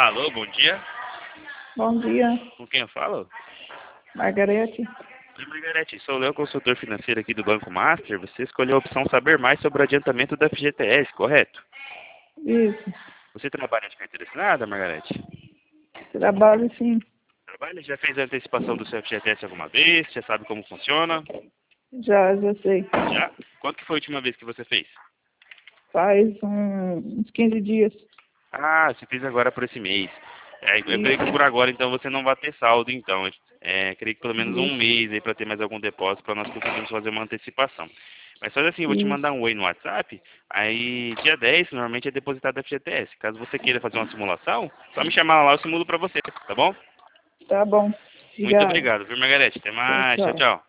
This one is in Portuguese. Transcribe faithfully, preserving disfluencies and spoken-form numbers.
Alô, bom dia. Bom dia, Com quem eu falo? Margarete. Oi, Margarete, sou o Léo, consultor financeiro aqui do Banco Master. Você escolheu a opção saber mais sobre o adiantamento da F G T S, correto? Isso, Você trabalha de carteira assinada, Margarete? trabalho sim. Trabalha? Já fez a antecipação do seu F G T S alguma vez? Já sabe como funciona? Já, já sei. Já? Quando que foi a última vez que você fez? Faz um- uns quinze dias. Ah, você fez agora por esse mês. É, eu creio que Isso, por agora, então, você não vai ter saldo, então. É, creio que pelo menos um isso, mês aí para ter mais algum depósito para nós conseguirmos fazer uma antecipação. Mas só assim, eu vou te isso. mandar um oi no WhatsApp, aí dia dez, normalmente é depositado a F G T S. Caso você queira fazer uma simulação, só me chamar lá, eu simulo para você, tá bom? Tá bom. Muito Obrigada. obrigado, viu, Margarete? Até Tchau, mais, tchau, tchau. tchau.